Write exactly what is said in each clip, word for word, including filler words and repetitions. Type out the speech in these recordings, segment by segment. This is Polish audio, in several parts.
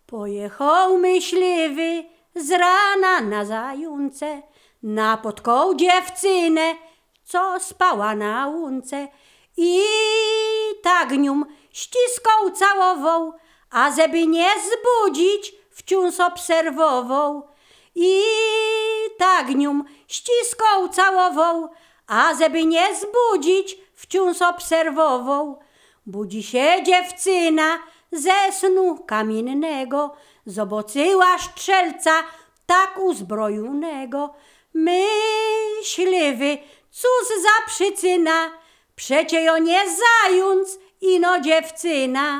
Pojechał myśliwy z rana na zające, napotkał dziewczynę, co spała na łunce. I tak nią ściskał, całował, a żeby nie zbudzić, wciąż obserwował. I tak nią ściskał, całował, a żeby nie zbudzić, wciąż obserwował. Budzi się dziewczyna ze snu kamiennego, zobaczyła strzelca tak uzbrojonego. Myśliwy, cóż za przyczyna, przecie ją nie zając, ino dziewczyna.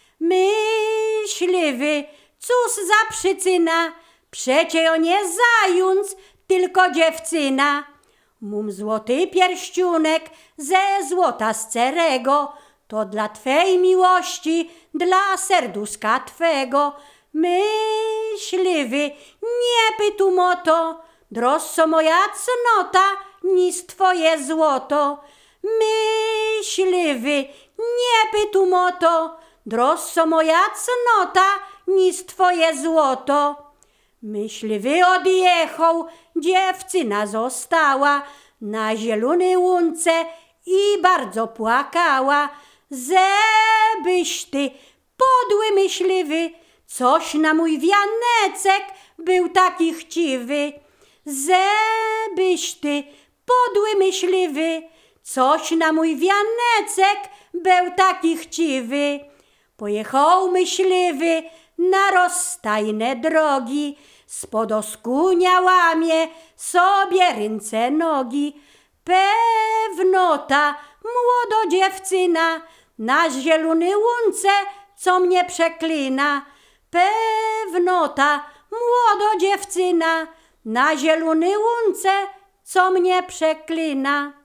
Myśliwy, cóż za przyczyna, przecie ją nie zając, tylko dziewczyna. Mum złoty pierścionek ze złota scerego, to dla Twej miłości, dla serduszka Twego. Myśliwy, nie pytum o to, droższa moja cnota niż Twoje złoto. Myśliwy, nie pytum o to, droższa moja cnota niż Twoje złoto. Myśliwy odjechał, dziewczyna została na zielonej łunce i bardzo płakała. Żebyś ty, podły myśliwy, coś na mój wianecek był taki chciwy. Żebyś ty, podły myśliwy, coś na mój wianecek był taki chciwy. Pojechał myśliwy na rozstajne drogi, spod oskunia łamie sobie ręce nogi. Pewno ta młoda dziewczyna na zielonej łunce, co mnie przeklina. Pewno ta młoda dziewczyna na zielonej łunce, co mnie przeklina.